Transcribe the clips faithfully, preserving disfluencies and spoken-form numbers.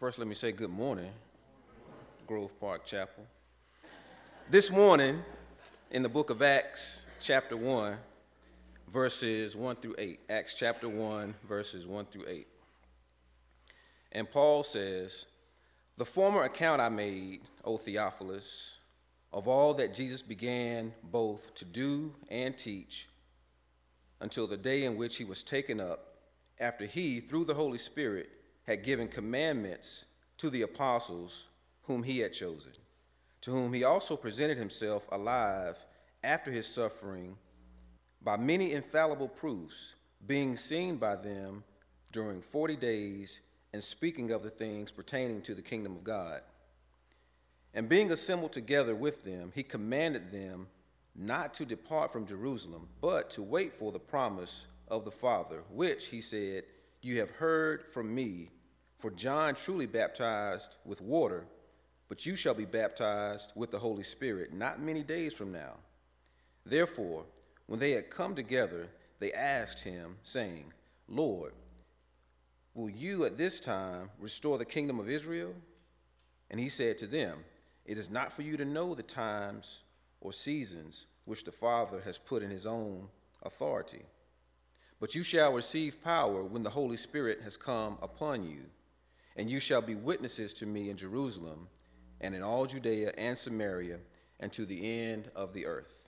First, let me say good morning, Grove Park Chapel. This morning, in the book of Acts, chapter one, verses one through eight. Acts chapter one, verses one through eight. And Paul says, "The former account I made, O Theophilus, of all that Jesus began both to do and teach, until the day in which he was taken up, after he, through the Holy Spirit, had given commandments to the apostles whom he had chosen, to whom he also presented himself alive after his suffering by many infallible proofs, being seen by them during forty days, and speaking of the things pertaining to the kingdom of God. And being assembled together with them, he commanded them not to depart from Jerusalem, but to wait for the promise of the Father, which, he said, you have heard from me. For John truly baptized with water, but you shall be baptized with the Holy Spirit not many days from now." Therefore, when they had come together, they asked him, saying, "Lord, will you at this time restore the kingdom of Israel?" And he said to them, "It is not for you to know the times or seasons which the Father has put in his own authority. But you shall receive power when the Holy Spirit has come upon you, and you shall be witnesses to me in Jerusalem and in all Judea and Samaria and to the end of the earth."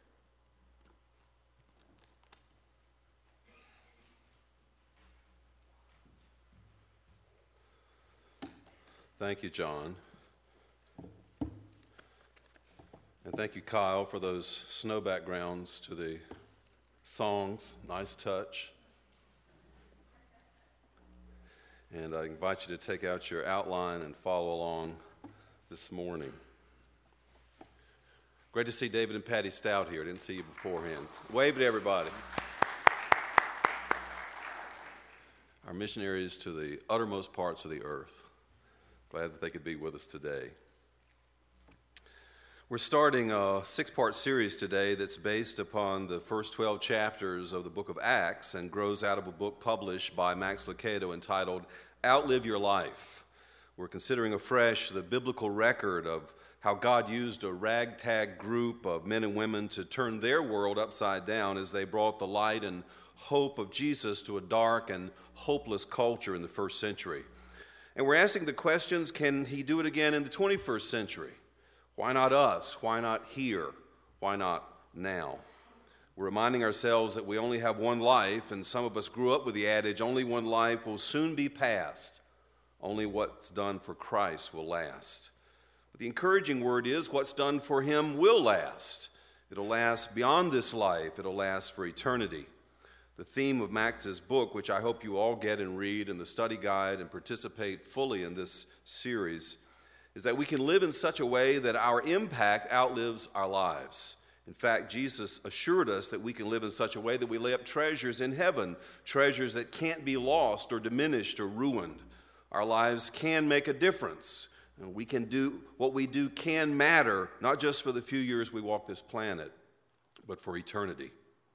Thank you, John. And thank you, Kyle, for those snow backgrounds to the songs. Nice touch. And I invite you to take out your outline and follow along this morning. Great to see David and Patty Stout here. I didn't see you beforehand. Wave to everybody. Our missionaries to the uttermost parts of the earth. Glad that they could be with us today. We're starting a six-part series today that's based upon the first twelve chapters of the book of Acts and grows out of a book published by Max Lucado entitled Outlive Your Life. We're considering afresh the biblical record of how God used a ragtag group of men and women to turn their world upside down as they brought the light and hope of Jesus to a dark and hopeless culture in the first century. And we're asking the questions, can he do it again in the twenty-first century? Why not us? Why not here? Why not now? We're reminding ourselves that we only have one life, and some of us grew up with the adage, only one life will soon be past. Only what's done for Christ will last. But the encouraging word is what's done for him will last. It'll last beyond this life. It'll last for eternity. The theme of Max's book, which I hope you all get and read in the study guide and participate fully in this series, is that we can live in such a way that our impact outlives our lives. In fact, Jesus assured us that we can live in such a way that we lay up treasures in heaven, treasures that can't be lost or diminished or ruined. Our lives can make a difference, and we can do what we do can matter, not just for the few years we walk this planet, but for eternity.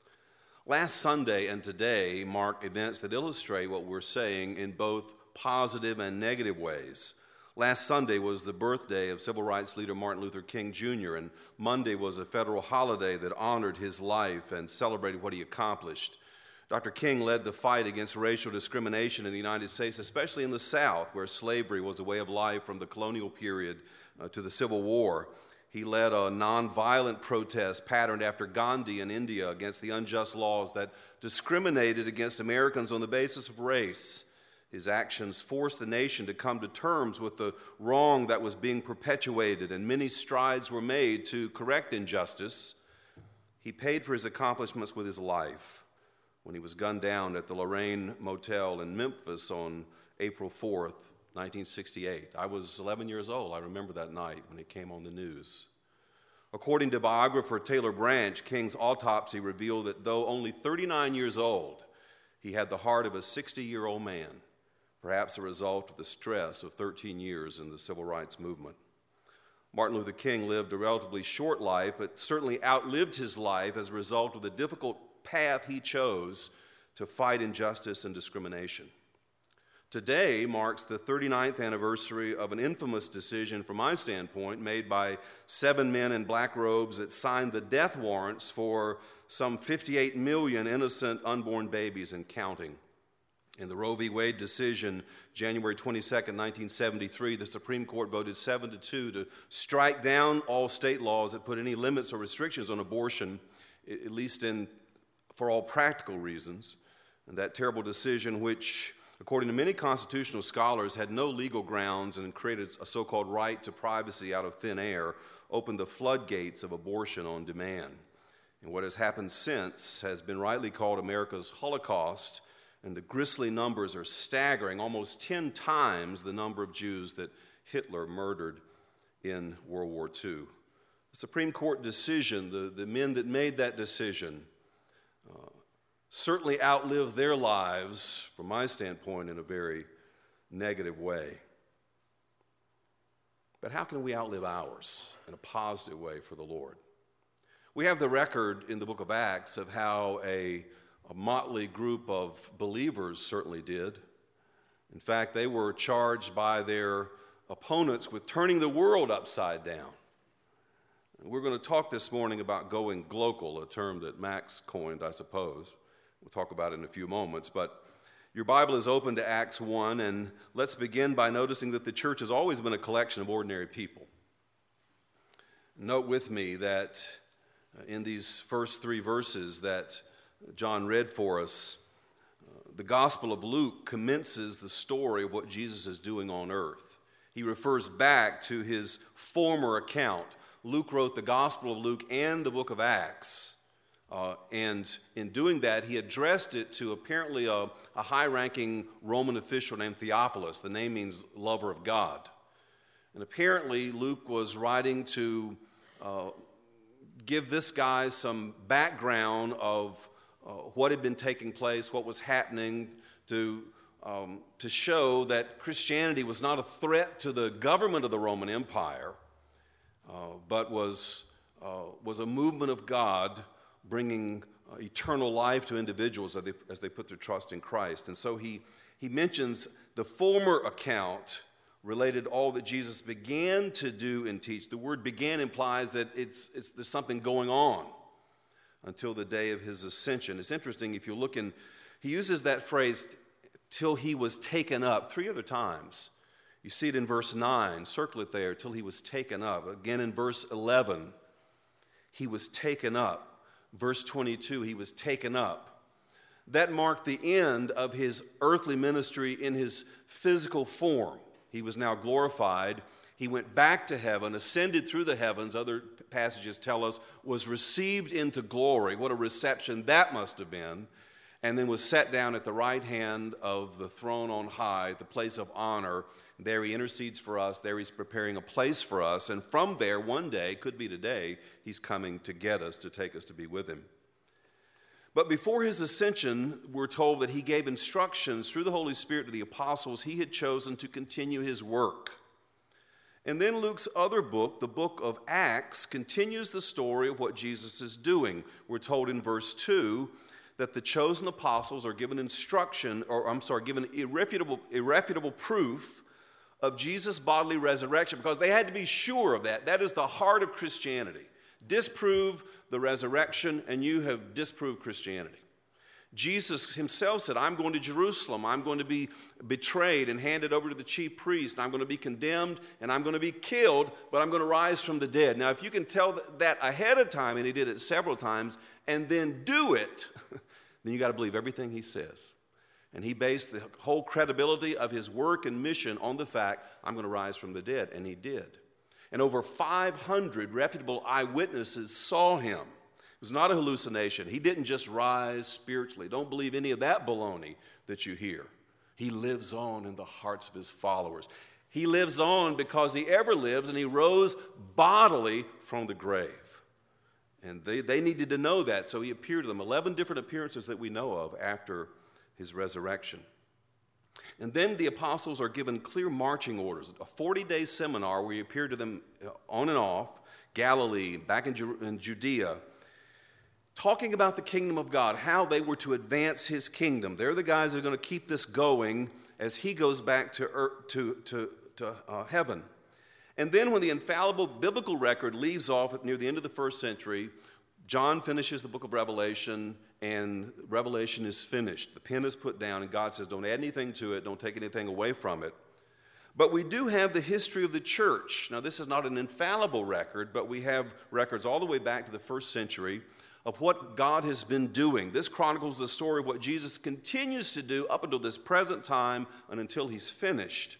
Last Sunday and today mark events that illustrate what we're saying in both positive and negative ways. Last Sunday was the birthday of civil rights leader Martin Luther King Junior, and Monday was a federal holiday that honored his life and celebrated what he accomplished. Doctor King led the fight against racial discrimination in the United States, especially in the South, where slavery was a way of life from the colonial period uh, to the Civil War. He led a nonviolent protest patterned after Gandhi in India against the unjust laws that discriminated against Americans on the basis of race. His actions forced the nation to come to terms with the wrong that was being perpetuated, and many strides were made to correct injustice. He paid for his accomplishments with his life when he was gunned down at the Lorraine Motel in Memphis on April fourth, nineteen sixty-eight. I was eleven years old. I remember that night when it came on the news. According to biographer Taylor Branch, King's autopsy revealed that though only thirty-nine years old, he had the heart of a sixty-year-old man, perhaps a result of the stress of thirteen years in the civil rights movement. Martin Luther King lived a relatively short life, but certainly outlived his life as a result of the difficult path he chose to fight injustice and discrimination. Today marks the thirty-ninth anniversary of an infamous decision, from my standpoint, made by seven men in black robes that signed the death warrants for some fifty-eight million innocent unborn babies and counting. In the Roe v. Wade decision, January twenty-second, nineteen seventy-three, the Supreme Court voted seven to two to strike down all state laws that put any limits or restrictions on abortion, at least in, for all practical reasons. And that terrible decision, which, according to many constitutional scholars, had no legal grounds and created a so-called right to privacy out of thin air, opened the floodgates of abortion on demand. And what has happened since has been rightly called America's Holocaust, and the grisly numbers are staggering, almost ten times the number of Jews that Hitler murdered in World War Two. The Supreme Court decision, the, the men that made that decision, uh, certainly outlived their lives, from my standpoint, in a very negative way. But how can we outlive ours in a positive way for the Lord? We have the record in the book of Acts of how a A motley group of believers certainly did. In fact, they were charged by their opponents with turning the world upside down. And we're going to talk this morning about going global, a term that Max coined, I suppose. We'll talk about it in a few moments. But your Bible is open to Acts one, and let's begin by noticing that the church has always been a collection of ordinary people. Note with me that in these first three verses that John read for us, uh, the Gospel of Luke commences the story of what Jesus is doing on earth. He refers back to his former account. Luke wrote the Gospel of Luke and the book of Acts, uh, and in doing that, he addressed it to apparently a, a high-ranking Roman official named Theophilus. The name means lover of God. And apparently, Luke was writing to uh, give this guy some background of Uh, what had been taking place, what was happening, to, um, to show that Christianity was not a threat to the government of the Roman Empire, uh, but was, uh, was a movement of God bringing uh, eternal life to individuals as they, as they put their trust in Christ. And so he, he mentions the former account related to all that Jesus began to do and teach. The word began implies that it's, it's, there's something going on until the day of his ascension. It's interesting, if you look in, he uses that phrase, till he was taken up, three other times. You see it in verse nine, circle it there, till he was taken up. Again in verse eleven, he was taken up. Verse twenty-two, he was taken up. That marked the end of his earthly ministry in his physical form. He was now glorified. He went back to heaven, ascended through the heavens, other passages tell us, was received into glory. What a reception that must have been. And then was set down at the right hand of the throne on high, the place of honor. There he intercedes for us. There he's preparing a place for us. And from there, one day, could be today, he's coming to get us, to take us to be with him. But before his ascension, we're told that he gave instructions through the Holy Spirit to the apostles he had chosen to continue his work. And then Luke's other book, the book of Acts, continues the story of what Jesus is doing. We're told in verse two that the chosen apostles are given instruction, or I'm sorry, given irrefutable, irrefutable proof of Jesus' bodily resurrection, because they had to be sure of that. That is the heart of Christianity. Disprove the resurrection, and you have disproved Christianity. Jesus himself said, I'm going to Jerusalem, I'm going to be betrayed and handed over to the chief priest, and I'm going to be condemned, and I'm going to be killed, but I'm going to rise from the dead. Now, if you can tell that ahead of time, and he did it several times, and then do it, then you got to believe everything he says. And he based the whole credibility of his work and mission on the fact, I'm going to rise from the dead, and he did. And over five hundred reputable eyewitnesses saw him. It was not a hallucination. He didn't just rise spiritually. Don't believe any of that baloney that you hear. He lives on in the hearts of his followers. He lives on because he ever lives, and he rose bodily from the grave. And they, they needed to know that, so he appeared to them. Eleven different appearances that we know of after his resurrection. And then the apostles are given clear marching orders, a forty-day seminar where he appeared to them on and off, Galilee, back in, Ju- in Judea, talking about the kingdom of God, how they were to advance his kingdom. They're the guys that are going to keep this going as he goes back to, earth, to, to, to uh, heaven. And then when the infallible biblical record leaves off at near the end of the first century, John finishes the book of Revelation, and Revelation is finished. The pen is put down, and God says, don't add anything to it, don't take anything away from it. But we do have the history of the church. Now, this is not an infallible record, but we have records all the way back to the first century of what God has been doing. This chronicles the story of what Jesus continues to do up until this present time and until he's finished.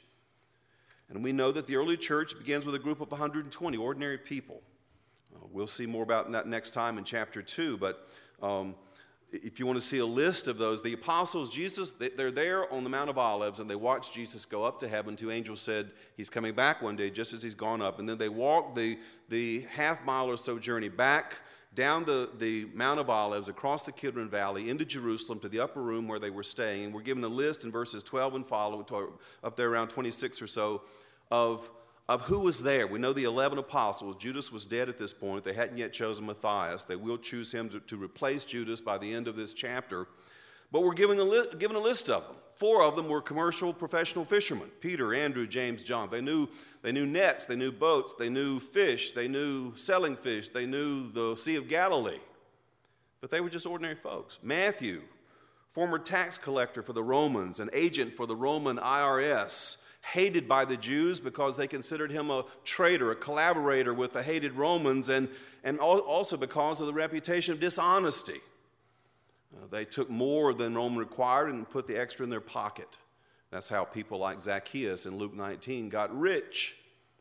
And we know that the early church begins with a group of one hundred twenty ordinary people. Uh, we'll see more about that next time in chapter two, but um, if you want to see a list of those, the apostles, Jesus, they're there on the Mount of Olives, and they watch Jesus go up to heaven. Two angels said he's coming back one day just as he's gone up. And then they walk the, the half mile or so journey back down the, the Mount of Olives, across the Kidron Valley, into Jerusalem, to the upper room where they were staying. And we're given a list in verses twelve and following, up there around twenty-six or so, of, of who was there. We know the eleven apostles. Judas was dead at this point. They hadn't yet chosen Matthias. They will choose him to, to replace Judas by the end of this chapter. But we're given a, li- given a list of them. Four of them were commercial professional fishermen: Peter, Andrew, James, John. They knew, they knew nets, they knew boats, they knew fish, they knew selling fish, they knew the Sea of Galilee. But they were just ordinary folks. Matthew, former tax collector for the Romans, an agent for the Roman I R S, hated by the Jews because they considered him a traitor, a collaborator with the hated Romans, and, and also because of the reputation of dishonesty. Uh, they took more than Rome required and put the extra in their pocket. That's how people like Zacchaeus in Luke nineteen got rich.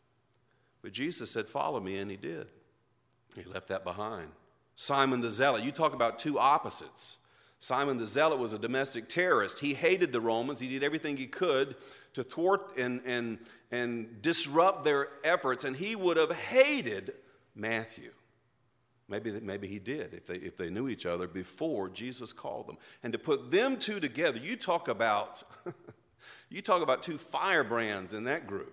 But Jesus said, follow me, and he did. He left that behind. Simon the Zealot, you talk about two opposites. Simon the Zealot was a domestic terrorist. He hated the Romans. He did everything he could to thwart and, and, and disrupt their efforts, and he would have hated Matthew. Maybe, maybe he did if they, if they knew each other before Jesus called them. And to put them two together, you talk about, you talk about two firebrands in that group.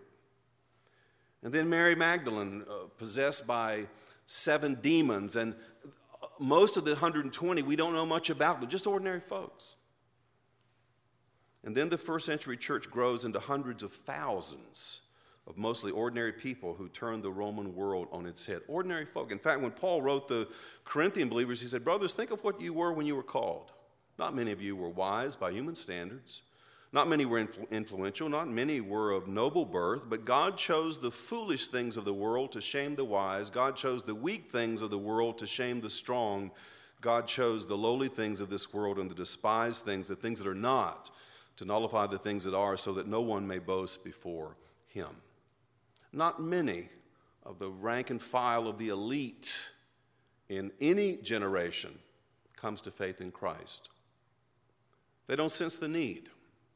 And then Mary Magdalene, uh, possessed by seven demons, and most of the one hundred twenty, we don't know much about them, just ordinary folks. And then the first century church grows into hundreds of thousands of mostly ordinary people who turned the Roman world on its head. Ordinary folk. In fact, when Paul wrote the Corinthian believers, he said, brothers, think of what you were when you were called. Not many of you were wise by human standards. Not many were influ- influential. Not many were of noble birth. But God chose the foolish things of the world to shame the wise. God chose the weak things of the world to shame the strong. God chose the lowly things of this world and the despised things, the things that are not, to nullify the things that are, so that no one may boast before him. Not many of the rank and file of the elite in any generation comes to faith in Christ. They don't sense the need.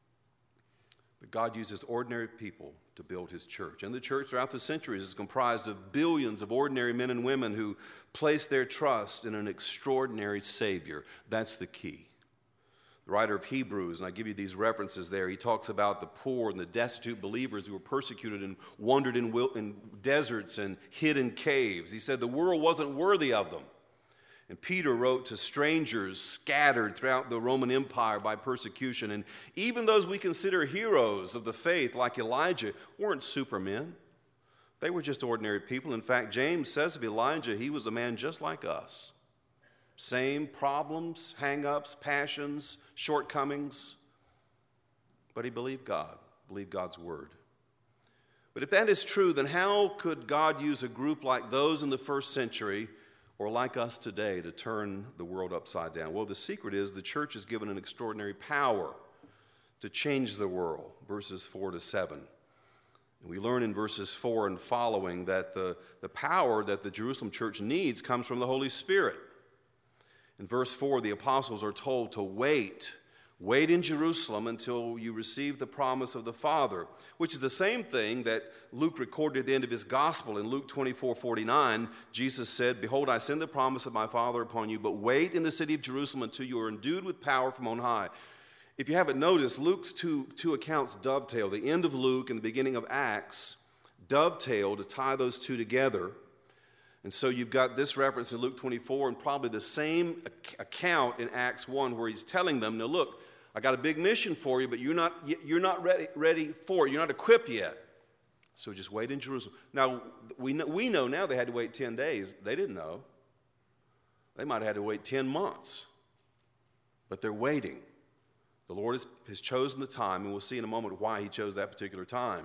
But God uses ordinary people to build his church. And the church throughout the centuries is comprised of billions of ordinary men and women who place their trust in an extraordinary Savior. That's the key. The writer of Hebrews, and I give you these references there, he talks about the poor and the destitute believers who were persecuted and wandered in, wil- in deserts and hid in caves. He said the world wasn't worthy of them. And Peter wrote to strangers scattered throughout the Roman Empire by persecution. And even those we consider heroes of the faith, like Elijah, weren't supermen. They were just ordinary people. In fact, James says of Elijah, he was a man just like us. Same problems, hang-ups, passions, shortcomings. But he believed God, believed God's word. But if that is true, then how could God use a group like those in the first century, or like us today, to turn the world upside down? Well, the secret is the church is given an extraordinary power to change the world, verses four to seven. And we learn in verses four and following that the, the power that the Jerusalem church needs comes from the Holy Spirit. In verse four, the apostles are told to wait. Wait in Jerusalem until you receive the promise of the Father, which is the same thing that Luke recorded at the end of his gospel. In Luke twenty-four forty-nine, Jesus said, behold, I send the promise of my Father upon you, but wait in the city of Jerusalem until you are endued with power from on high. If you haven't noticed, Luke's two, two accounts dovetail. The end of Luke and the beginning of Acts dovetail to tie those two together. And so you've got this reference in Luke twenty-four and probably the same account in Acts one where he's telling them, now look, I got a big mission for you, but you're not, you're not ready, ready for it. You're not equipped yet. So just wait in Jerusalem. Now, we know, we know now they had to wait ten days. They didn't know. They might have had to wait ten months. But they're waiting. The Lord has, has chosen the time, and we'll see in a moment why he chose that particular time.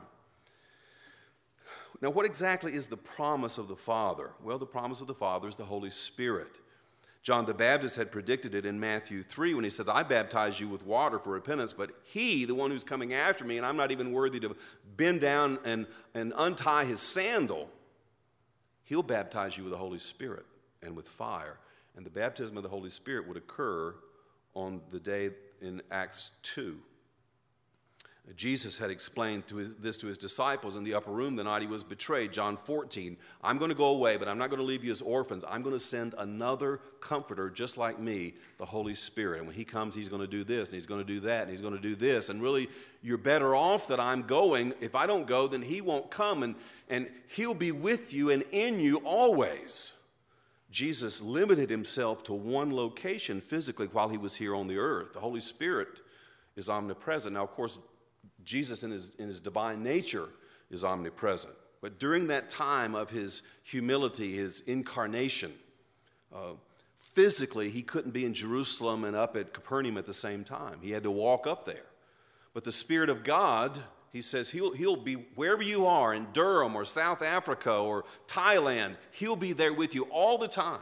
Now, what exactly is the promise of the Father? Well, the promise of the Father is the Holy Spirit. John the Baptist had predicted it in Matthew three when he says, I baptize you with water for repentance, but he, the one who's coming after me, and I'm not even worthy to bend down and, and untie his sandal, he'll baptize you with the Holy Spirit and with fire. And the baptism of the Holy Spirit would occur on the day in Acts two. Jesus had explained to his, this to his disciples in the upper room the night he was betrayed. John fourteen, I'm going to go away, but I'm not going to leave you as orphans. I'm going to send another comforter just like me, the Holy Spirit. And when he comes, he's going to do this, and he's going to do that, and he's going to do this. And really, you're better off that I'm going. If I don't go, then he won't come, and, and he'll be with you and in you always. Jesus limited himself to one location physically while he was here on the earth. The Holy Spirit is omnipresent. Now, of course, Jesus in his, in his divine nature is omnipresent. But during that time of his humility, his incarnation, uh, physically he couldn't be in Jerusalem and up at Capernaum at the same time. He had to walk up there. But the Spirit of God, he says, he'll, he'll be wherever you are, in Durham or South Africa or Thailand, he'll be there with you all the time.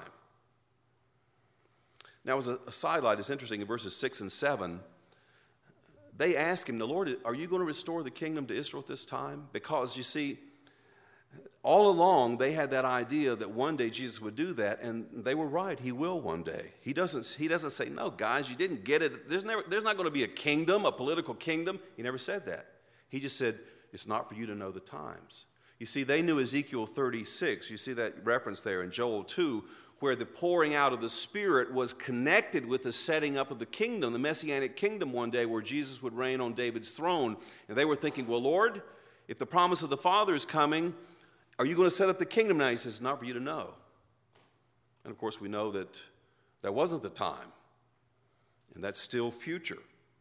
Now, as a, a sidelight, it's interesting, in verses six and seven, they ask him, the Lord, are you going to restore the kingdom to Israel at this time? Because, you see, all along they had that idea that one day Jesus would do that, and they were right. He will one day. He doesn't, he doesn't say, no, guys, you didn't get it. There's, never, there's not going to be a kingdom, a political kingdom. He never said that. He just said, it's not for you to know the times. You see, they knew Ezekiel thirty-six. You see that reference there in Joel two, where the pouring out of the Spirit was connected with the setting up of the kingdom, the Messianic kingdom one day where Jesus would reign on David's throne. And they were thinking, well, Lord, if the promise of the Father is coming, are you going to set up the kingdom now? He says, not for you to know. And of course, we know that that wasn't the time, and that's still future.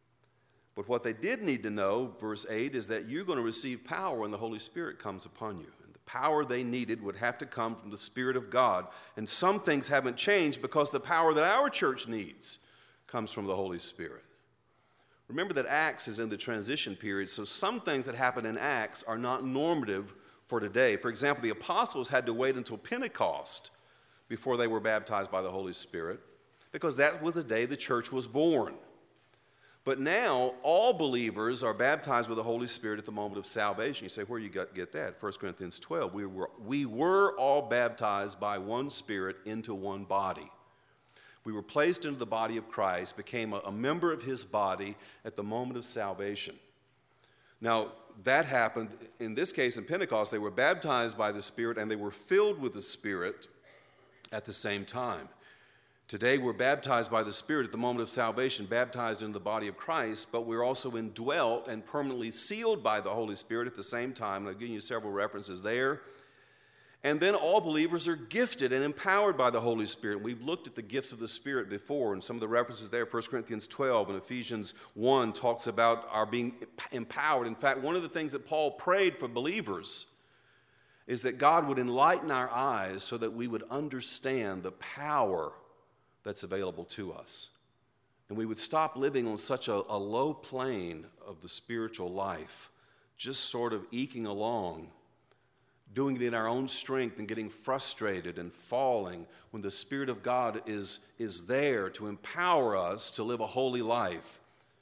But what they did need to know, verse eight, is that you're going to receive power when the Holy Spirit comes upon you. Power they needed would have to come from the Spirit of God. And some things haven't changed because the power that our church needs comes from the Holy Spirit. Remember that Acts is in the transition period, so some things that happen in Acts are not normative for today. For example, the apostles had to wait until Pentecost before they were baptized by the Holy Spirit, because that was the day the church was born. But now, all believers are baptized with the Holy Spirit at the moment of salvation. You say, where do you got, get that? First Corinthians twelve. We were, we were all baptized by one Spirit into one body. We were placed into the body of Christ, became a, a member of his body at the moment of salvation. Now, that happened, in this case, in Pentecost, they were baptized by the Spirit and they were filled with the Spirit at the same time. Today, we're baptized by the Spirit at the moment of salvation, baptized into the body of Christ, but we're also indwelt and permanently sealed by the Holy Spirit at the same time. And I've given you several references there. And then all believers are gifted and empowered by the Holy Spirit. We've looked at the gifts of the Spirit before, and some of the references there, First Corinthians twelve and Ephesians one talks about our being empowered. In fact, one of the things that Paul prayed for believers is that God would enlighten our eyes so that we would understand the power that's available to us. And we would stop living on such a, a low plane of the spiritual life, just sort of eking along, doing it in our own strength and getting frustrated and falling when the Spirit of God is, is there to empower us to live a holy life.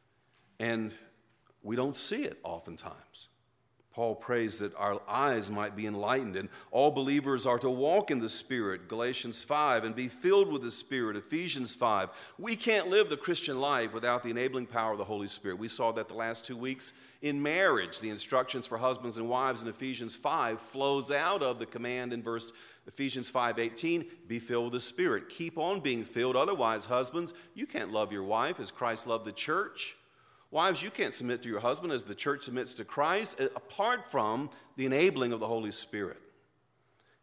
And we don't see it oftentimes. Paul prays that our eyes might be enlightened, and all believers are to walk in the Spirit, Galatians five, and be filled with the Spirit, Ephesians five. We can't live the Christian life without the enabling power of the Holy Spirit. We saw that the last two weeks in marriage. The instructions for husbands and wives in Ephesians five flows out of the command in verse Ephesians five eighteen, be filled with the Spirit. Keep on being filled, otherwise, husbands, you can't love your wife as Christ loved the church. Wives, you can't submit to your husband as the church submits to Christ apart from the enabling of the Holy Spirit.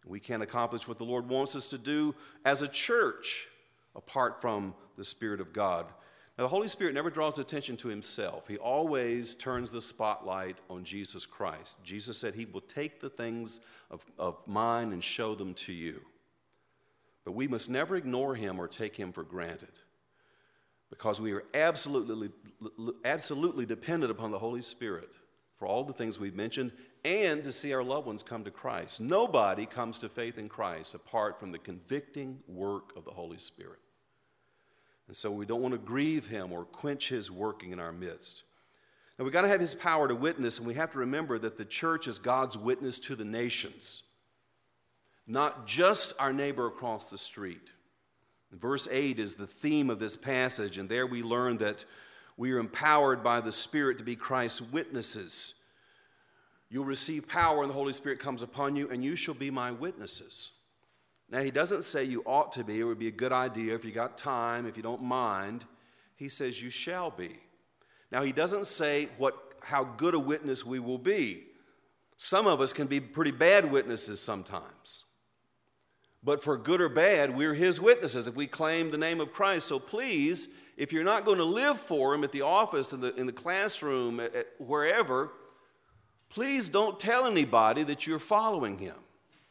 We can't accomplish what the Lord wants us to do as a church apart from the Spirit of God. Now, the Holy Spirit never draws attention to himself. He always turns the spotlight on Jesus Christ. Jesus said he will take the things of, of mine and show them to you. But we must never ignore him or take him for granted, because we are absolutely, absolutely dependent upon the Holy Spirit for all the things we've mentioned and to see our loved ones come to Christ. Nobody comes to faith in Christ apart from the convicting work of the Holy Spirit. And so we don't want to grieve him or quench his working in our midst. Now, we've got to have his power to witness, and we have to remember that the church is God's witness to the nations, not just our neighbor across the street. Verse eight is the theme of this passage, and there we learn that we are empowered by the Spirit to be Christ's witnesses. You'll receive power when the Holy Spirit comes upon you, and you shall be my witnesses. Now, he doesn't say you ought to be. It would be a good idea if you got time, if you don't mind. He says you shall be. Now, he doesn't say what, how good a witness we will be. Some of us can be pretty bad witnesses sometimes. But for good or bad, we're his witnesses if we claim the name of Christ. So please, if you're not going to live for him at the office, in the, in the classroom, at, at wherever, please don't tell anybody that you're following him,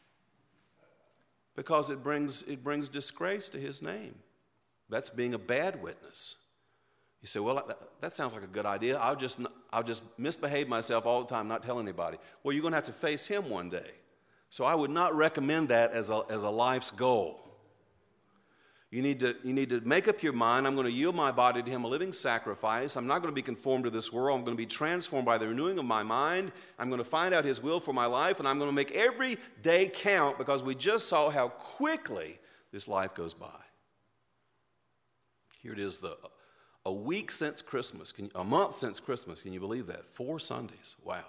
because it brings, it brings disgrace to his name. That's being a bad witness. You say, well, that, that sounds like a good idea. I'll just, I'll just misbehave myself all the time, not tell anybody. Well, you're going to have to face him one day. So I would not recommend that as a, as a life's goal. You need to, you need to make up your mind, I'm going to yield my body to him, a living sacrifice. I'm not going to be conformed to this world. I'm going to be transformed by the renewing of my mind. I'm going to find out his will for my life, and I'm going to make every day count, because we just saw how quickly this life goes by. Here it is, the, a week since Christmas, can you, a month since Christmas. Can you believe that? Four Sundays. Wow.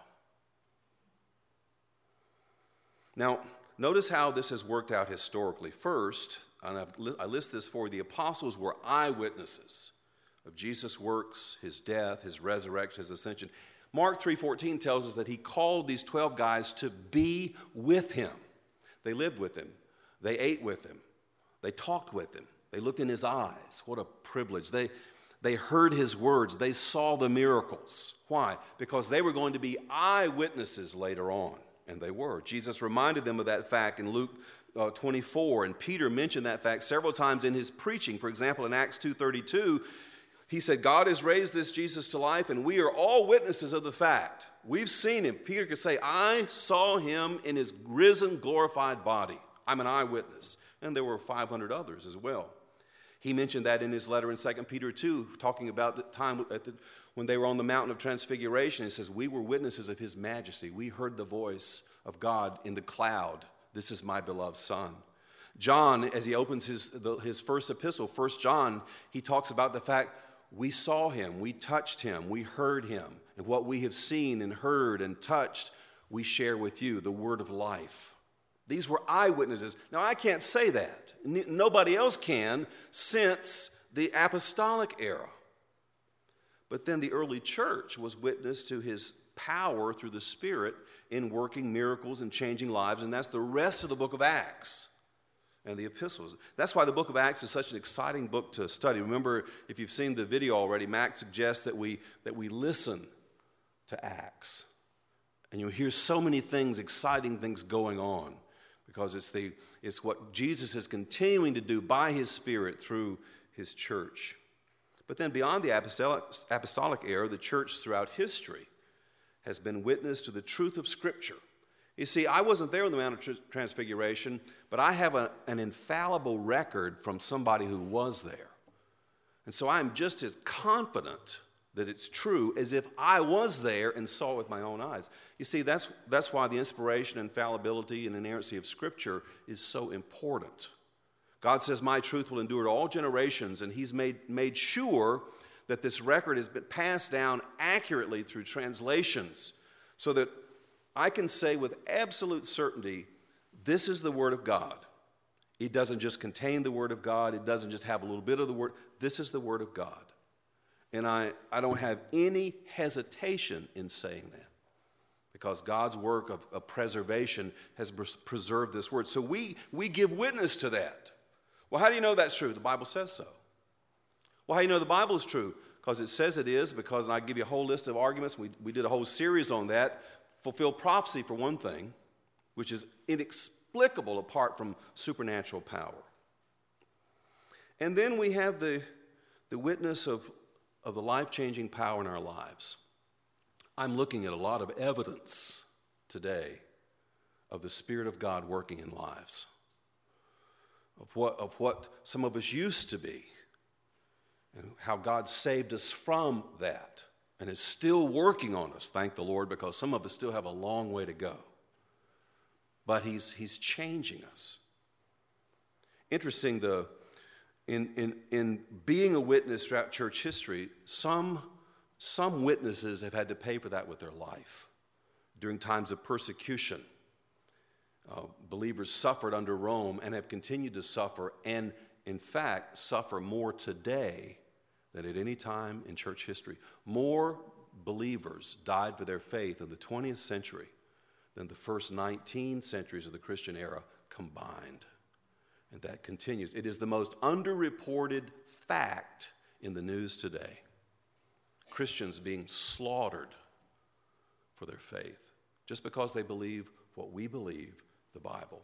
Now, notice how this has worked out historically. First, and I've, I list this for you, the apostles were eyewitnesses of Jesus' works, his death, his resurrection, his ascension. Mark three fourteen tells us that he called these twelve guys to be with him. They lived with him. They ate with him. They talked with him. They looked in his eyes. What a privilege. They, they heard his words. They saw the miracles. Why? Because they were going to be eyewitnesses later on. And they were. Jesus reminded them of that fact in Luke uh, twenty-four, and Peter mentioned that fact several times in his preaching. For example, in Acts two thirty-two, he said, God has raised this Jesus to life, and we are all witnesses of the fact. We've seen him. Peter could say, I saw him in his risen, glorified body. I'm an eyewitness. And there were five hundred others as well. He mentioned that in his letter in Second Peter two, talking about the time at the, when they were on the mountain of transfiguration. He says, we were witnesses of his majesty. We heard the voice of God in the cloud. This is my beloved Son. John, as he opens his, the, his first epistle, First John, he talks about the fact we saw him, we touched him, we heard him. And what we have seen and heard and touched, we share with you, the word of life. These were eyewitnesses. Now, I can't say that. N- nobody else can since the apostolic era. But then the early church was witness to his power through the Spirit in working miracles and changing lives, and that's the rest of the book of Acts and the epistles. That's why the book of Acts is such an exciting book to study. Remember, if you've seen the video already, Mac suggests that we, that we listen to Acts. And you'll hear so many things, exciting things going on, because it's, the, it's what Jesus is continuing to do by his Spirit through his church. But then beyond the apostolic, apostolic era, the church throughout history has been witness to the truth of Scripture. You see, I wasn't there on the Mount of Transfiguration, but I have a, an infallible record from somebody who was there. And so I'm just as confident that it's true as if I was there and saw it with my own eyes. You see, that's, that's why the inspiration, infallibility, and inerrancy of Scripture is so important. God says, my truth will endure to all generations, and he's made, made sure that this record has been passed down accurately through translations so that I can say with absolute certainty, this is the Word of God. It doesn't just contain the Word of God. It doesn't just have a little bit of the Word. This is the Word of God. And I, I don't have any hesitation in saying that, because God's work of, of preservation has preserved this word. So we, we give witness to that. Well, how do you know that's true? The Bible says so. Well, how do you know the Bible is true? Because it says it is, because, and I give you a whole list of arguments. We, we did a whole series on that. Fulfill prophecy, for one thing, which is inexplicable apart from supernatural power. And then we have the, the witness of, of the life-changing power in our lives. I'm looking at a lot of evidence today of the Spirit of God working in lives, of what, of what some of us used to be, and how God saved us from that and is still working on us, thank the Lord, because some of us still have a long way to go. But he's, he's changing us. Interesting, the, in, in, in being a witness throughout church history, some, some witnesses have had to pay for that with their life. During times of persecution, uh, believers suffered under Rome and have continued to suffer, and in fact, suffer more today than at any time in church history. More believers died for their faith in the twentieth century than the first nineteen centuries of the Christian era combined. And that continues. It is the most underreported fact in the news today. Christians being slaughtered for their faith, just because they believe what we believe, the Bible.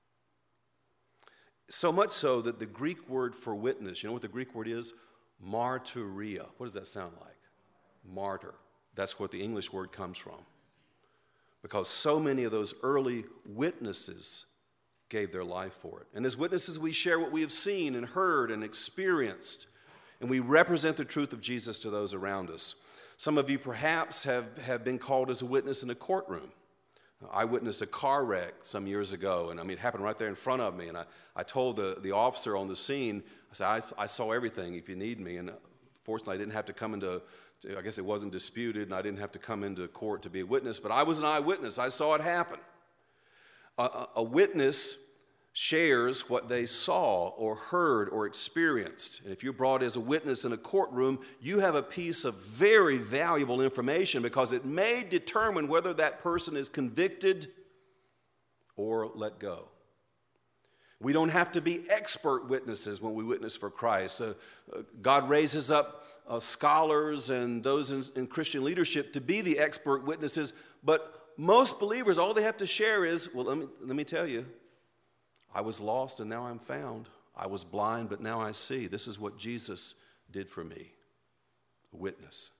So much so that the Greek word for witness, you know what the Greek word is? Martyria. What does that sound like? Martyr. That's what the English word comes from. Because so many of those early witnesses gave their life for it. And as witnesses, we share what we have seen and heard and experienced, and we represent the truth of Jesus to those around us. Some of you perhaps have, have been called as a witness in a courtroom. I witnessed a car wreck some years ago, and I mean, it happened right there in front of me, and I, I told the, the officer on the scene, I said, I, I saw everything if you need me, and fortunately I didn't have to come into, to, I guess it wasn't disputed, and I didn't have to come into court to be a witness, but I was an eyewitness. I saw it happen. A, a, a witness shares what they saw or heard or experienced. And if you're brought as a witness in a courtroom, you have a piece of very valuable information, because it may determine whether that person is convicted or let go. We don't have to be expert witnesses when we witness for Christ. Uh, uh, God raises up uh, scholars and those in, in Christian leadership to be the expert witnesses, but most believers, all they have to share is, well, let me, let me tell you, I was lost and now I'm found. I was blind, but now I see. This is what Jesus did for me. A witness.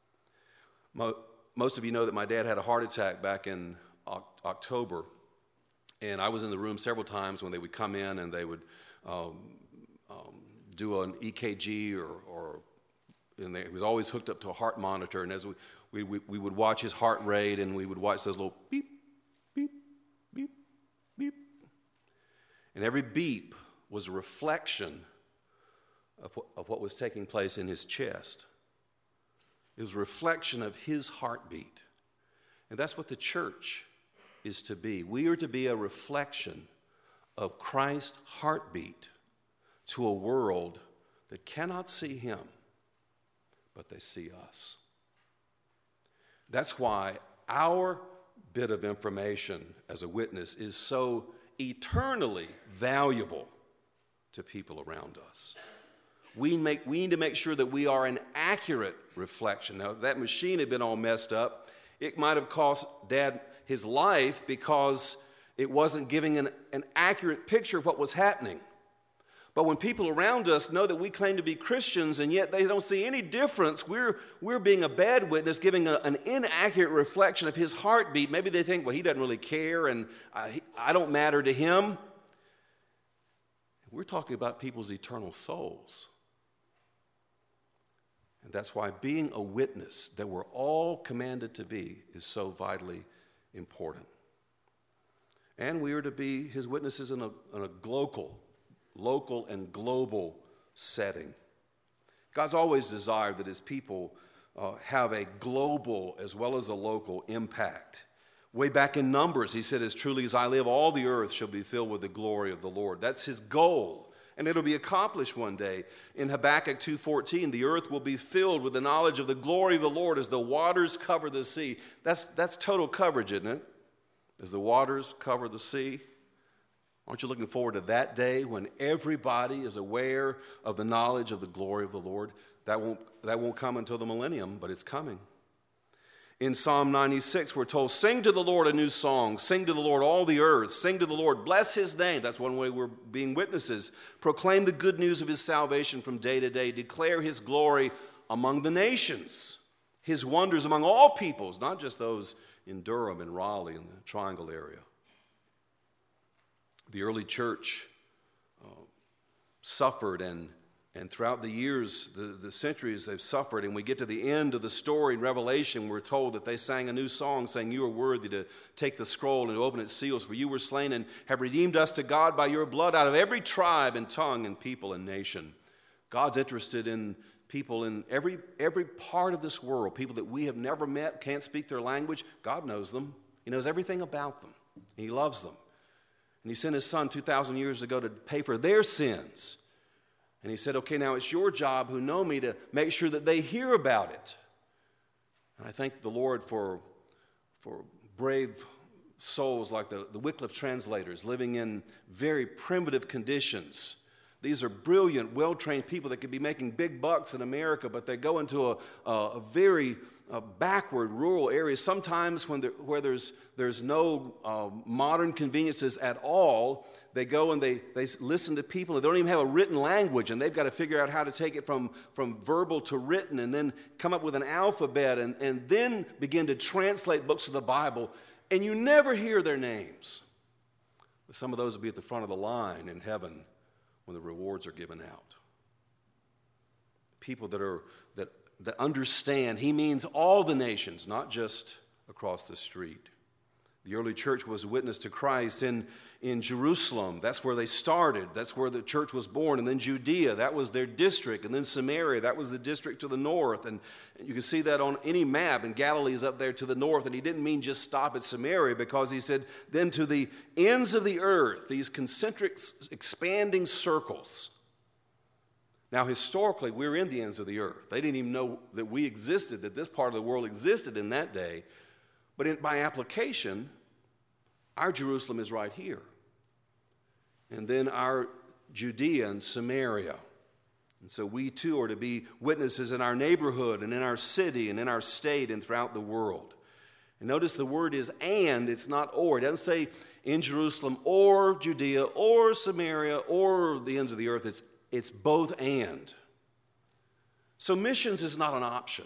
Most of you know that my dad had a heart attack back in October, and I was in the room several times when they would come in and they would um, um, do an E K G, or, or and they, he was always hooked up to a heart monitor, and as we, we, we, we would watch his heart rate, and we would watch those little beep, beep, beep, beep. And every beep was a reflection of what, of what was taking place in his chest. It was a reflection of his heartbeat. And that's what the church is to be. We are to be a reflection of Christ's heartbeat to a world that cannot see him, but they see us. That's why our bit of information as a witness is so eternally valuable to people around us. We, make, we need to make sure that we are an accurate reflection. Now, if that machine had been all messed up, it might have cost Dad his life because it wasn't giving an, an accurate picture of what was happening. But when people around us know that we claim to be Christians and yet they don't see any difference, we're, we're being a bad witness, giving a, an inaccurate reflection of his heartbeat. Maybe they think, well, he doesn't really care and I, I don't matter to him. We're talking about people's eternal souls. And that's why being a witness that we're all commanded to be is so vitally important. And we are to be his witnesses in a, in a local, local and global setting. God's always desired that his people uh, have a global as well as a local impact. Way back in Numbers, he said, as truly as I live, all the earth shall be filled with the glory of the Lord. That's his goal. And it'll be accomplished one day. In Habakkuk two fourteen, the earth will be filled with the knowledge of the glory of the Lord as the waters cover the sea. That's, that's total coverage, isn't it? As the waters cover the sea. Aren't you looking forward to that day when everybody is aware of the knowledge of the glory of the Lord? That won't, that won't come until the millennium, but it's coming. In Psalm ninety-six, we're told, sing to the Lord a new song. Sing to the Lord all the earth. Sing to the Lord. Bless his name. That's one way we're being witnesses. Proclaim the good news of his salvation from day to day. Declare his glory among the nations. His wonders among all peoples, not just those in Durham and Raleigh and the Triangle area. The early church uh, suffered and And throughout the years, the, the centuries, they've suffered. And we get to the end of the story in Revelation, we're told that they sang a new song saying, you are worthy to take the scroll and to open its seals, for you were slain and have redeemed us to God by your blood out of every tribe and tongue and people and nation. God's interested in people in every, every part of this world, people that we have never met, can't speak their language. God knows them. He knows everything about them. And he loves them. And he sent his son two thousand years ago to pay for their sins. And he said, okay, now it's your job who know me to make sure that they hear about it. And I thank the Lord for, for brave souls like the, the Wycliffe translators living in very primitive conditions. These are brilliant, well-trained people that could be making big bucks in America, but they go into a, a, a very uh, backward rural area, sometimes when there, where there's, there's no uh, modern conveniences at all. They go and they, they listen to people and they don't even have a written language, and they've got to figure out how to take it from, from verbal to written and then come up with an alphabet and, and then begin to translate books of the Bible, and you never hear their names. But some of those will be at the front of the line in heaven when the rewards are given out. People that are that, that understand he means all the nations, not just across the street. The early church was a witness to Christ in, in Jerusalem. That's where they started. That's where the church was born. And then Judea, that was their district. And then Samaria, that was the district to the north. And, and you can see that on any map. And Galilee is up there to the north. And he didn't mean just stop at Samaria, because he said, then to the ends of the earth, these concentric expanding circles. Now, historically, we're in the ends of the earth. They didn't even know that we existed, that this part of the world existed in that day. But in, by application, our Jerusalem is right here. And then our Judea and Samaria. And so we too are to be witnesses in our neighborhood and in our city and in our state and throughout the world. And notice the word is and, it's not or. It doesn't say in Jerusalem or Judea or Samaria or the ends of the earth. It's, it's both and. So missions is not an option.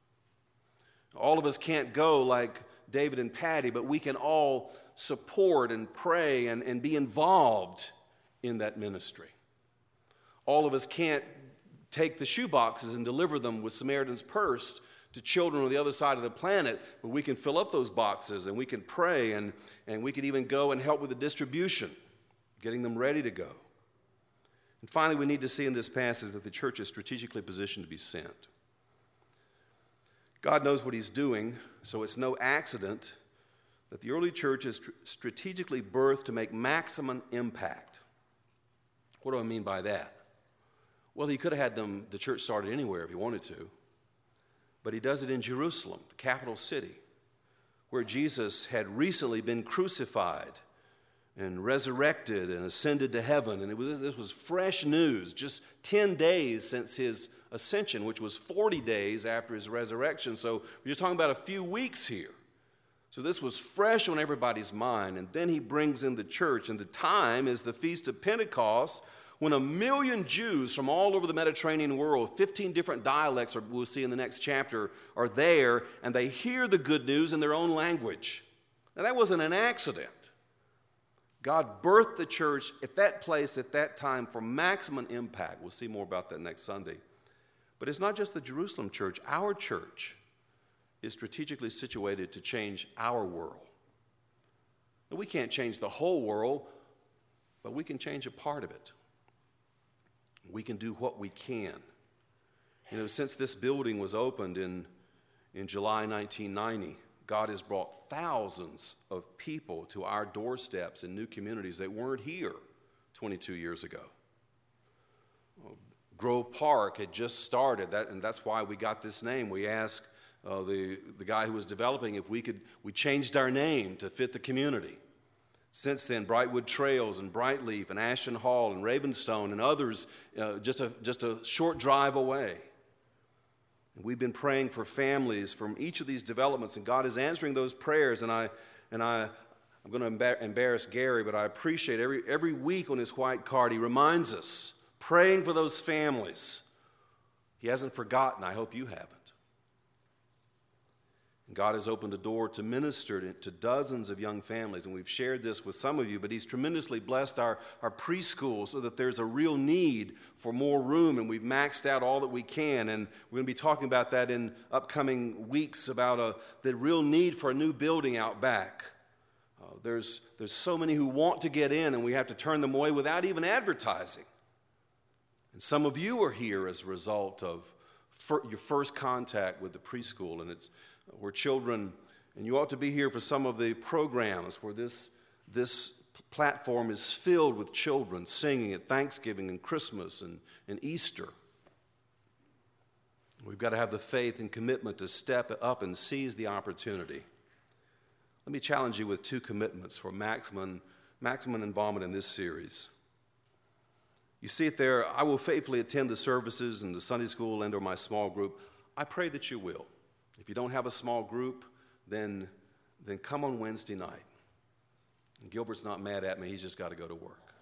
All of us can't go like David and Patty, but we can all support and pray and, and be involved in that ministry. All of us can't take the shoe boxes and deliver them with Samaritan's Purse to children on the other side of the planet, but we can fill up those boxes and we can pray and, and we can even go and help with the distribution, getting them ready to go. And finally, we need to see in this passage that the church is strategically positioned to be sent. God knows what he's doing, so it's no accident that the early church is strategically birthed to make maximum impact. What do I mean by that? Well, he could have had them, the church started anywhere if he wanted to, but he does it in Jerusalem, the capital city, where Jesus had recently been crucified and resurrected and ascended to heaven. And it was, this was fresh news, just ten days since his ascension, which was forty days after his resurrection. So we're just talking about a few weeks here. So this was fresh on everybody's mind. And then he brings in the church, and the time is the Feast of Pentecost, when a million Jews from all over the Mediterranean world, fifteen different dialects, we'll see in the next chapter, are there, and they hear the good news in their own language. Now that wasn't an accident. God birthed the church at that place at that time for maximum impact. We'll see more about that next Sunday. But it's not just the Jerusalem church. Our church is strategically situated to change our world. And we can't change the whole world, but we can change a part of it. We can do what we can. You know, since this building was opened in, in July nineteen ninety, God has brought thousands of people to our doorsteps in new communities that weren't here twenty-two years ago. Grove Park had just started, that, and that's why we got this name. We asked uh, the, the guy who was developing if we could, we changed our name to fit the community. Since then, Brightwood Trails and Brightleaf and Ashton Hall and Ravenstone and others uh, just, a, just a short drive away. And we've been praying for families from each of these developments, and God is answering those prayers. And, I, and I, I'm going to embarrass Gary, but I appreciate every, every week on his white card, he reminds us, praying for those families. He hasn't forgotten. I hope you haven't. And God has opened a door to minister to, to dozens of young families, and we've shared this with some of you, but he's tremendously blessed our, our preschool so that there's a real need for more room, and we've maxed out all that we can, and we're going to be talking about that in upcoming weeks, about a, the real need for a new building out back. Uh, there's, there's so many who want to get in, and we have to turn them away without even advertising. And some of you are here as a result of fir- your first contact with the preschool, and it's where children, and you ought to be here for some of the programs where this, this platform is filled with children singing at Thanksgiving and Christmas and, and Easter. We've got to have the faith and commitment to step up and seize the opportunity. Let me challenge you with two commitments for maximum, maximum involvement in this series. You see it there, I will faithfully attend the services in the Sunday school and or my small group. I pray that you will. If you don't have a small group, then, then come on Wednesday night. And Gilbert's not mad at me, he's just got to go to work.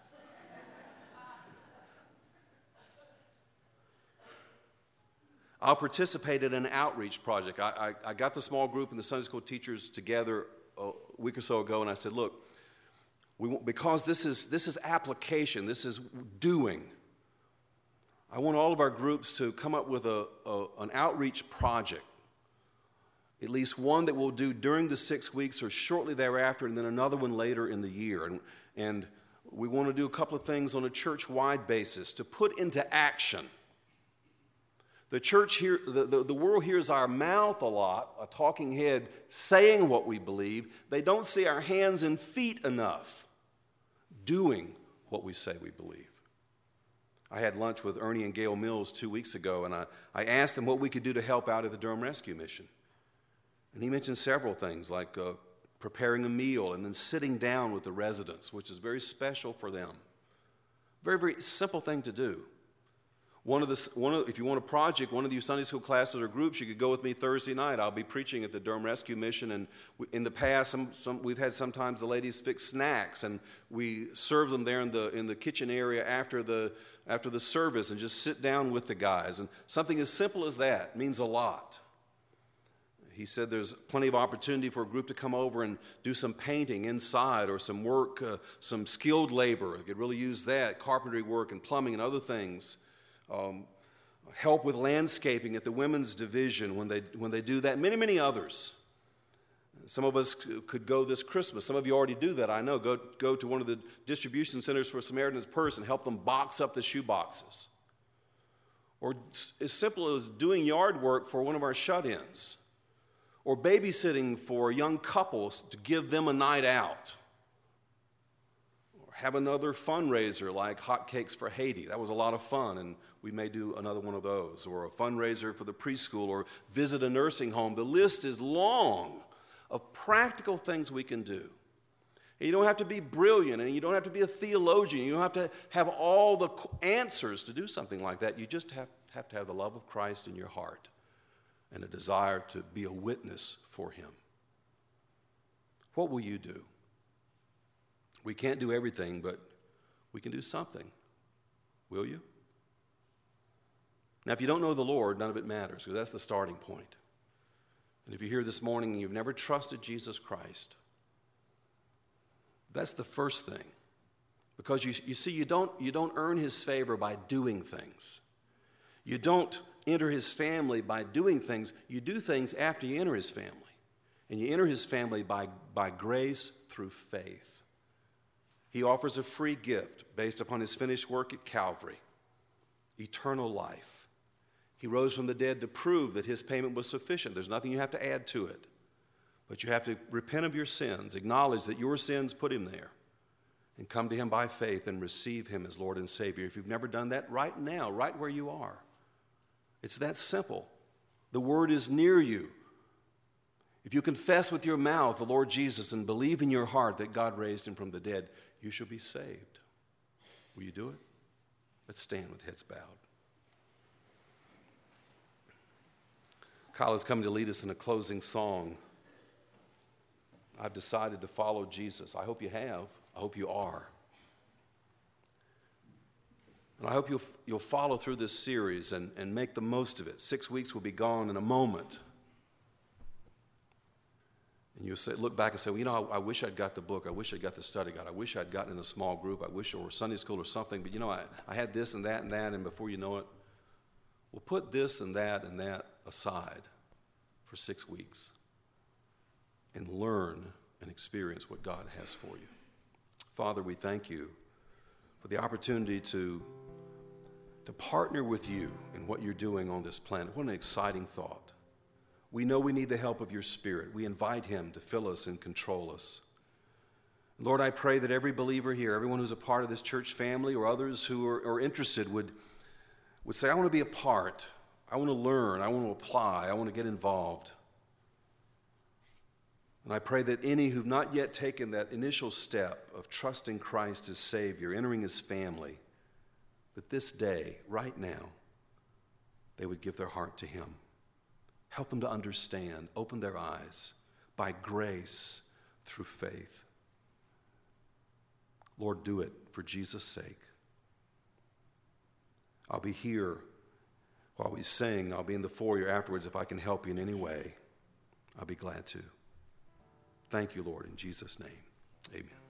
I'll participate in an outreach project. I, I, I got the small group and the Sunday school teachers together a week or so ago, and I said, look, We, because this is, this is application, this is doing. I want all of our groups to come up with a, a, an outreach project, at least one that we'll do during the six weeks or shortly thereafter, and then another one later in the year. And, and we want to do a couple of things on a church-wide basis to put into action. The church here, the, the, the world hears our mouth a lot, a talking head saying what we believe. They don't see our hands and feet enough doing what we say we believe. I had lunch with Ernie and Gail Mills two weeks ago, and I, I asked them what we could do to help out at the Durham Rescue Mission. And he mentioned several things, like uh, preparing a meal and then sitting down with the residents, which is very special for them. Very, very simple thing to do. One of the, one of, if you want a project, one of you Sunday school classes or groups, you could go with me Thursday night. I'll be preaching at the Durham Rescue Mission, and we, in the past, some, some, we've had sometimes the ladies fix snacks, and we serve them there in the in the kitchen area after the after the service, and just sit down with the guys. And something as simple as that means a lot. He said there's plenty of opportunity for a group to come over and do some painting inside, or some work, uh, some skilled labor. They could really use that, carpentry work and plumbing and other things. Um, help with landscaping at the women's division when they when they do that. Many, many others. Some of us could go this Christmas. Some of you already do that, I know. Go, go to one of the distribution centers for Samaritan's Purse and help them box up the shoe boxes. Or as simple as doing yard work for one of our shut-ins. Or babysitting for young couples to give them a night out. Or have another fundraiser like Hot Cakes for Haiti. That was a lot of fun, and we may do another one of those. Or a fundraiser for the preschool, or visit a nursing home. The list is long of practical things we can do. And you don't have to be brilliant, and you don't have to be a theologian. You don't have to have all the answers to do something like that. You just have, have to have the love of Christ in your heart and a desire to be a witness for him. What will you do? We can't do everything, but we can do something. Will you? Now, if you don't know the Lord, none of it matters, because that's the starting point. And if you're here this morning and you've never trusted Jesus Christ, that's the first thing. Because you, you see, you don't, you don't earn his favor by doing things. You don't enter his family by doing things. You do things after you enter his family. And you enter his family by, by grace through faith. He offers a free gift based upon his finished work at Calvary, eternal life. He rose from the dead to prove that his payment was sufficient. There's nothing you have to add to it. But you have to repent of your sins, acknowledge that your sins put him there, and come to him by faith and receive him as Lord and Savior. If you've never done that, right now, right where you are. It's that simple. The word is near you. If you confess with your mouth the Lord Jesus and believe in your heart that God raised him from the dead, you shall be saved. Will you do it? Let's stand with heads bowed. Kyle is coming to lead us in a closing song. I've decided to follow Jesus. I hope you have. I hope you are. And I hope you'll, you'll follow through this series and, and make the most of it. Six weeks will be gone in a moment. And you'll say, look back and say, well, you know, I, I wish I'd got the book. I wish I'd got the study guide. I wish I'd gotten in a small group. I wish, or Sunday school or something. But, you know, I, I had this and that and that, and before you know it, we'll put this and that and that aside for six weeks and learn and experience what God has for you. Father, we thank you for the opportunity to, to partner with you in what you're doing on this planet. What an exciting thought. We know we need the help of your Spirit. We invite him to fill us and control us. Lord, I pray that every believer here, everyone who's a part of this church family or others who are, are interested would, would say, I want to be a part. I want to learn. I want to apply. I want to get involved. And I pray that any who've not yet taken that initial step of trusting Christ as Savior, entering his family, that this day, right now, they would give their heart to him. Help them to understand, open their eyes by grace through faith. Lord, do it for Jesus' sake. I'll be here while we sing. I'll be in the foyer afterwards. If I can help you in any way, I'll be glad to. Thank you, Lord, in Jesus' name. Amen.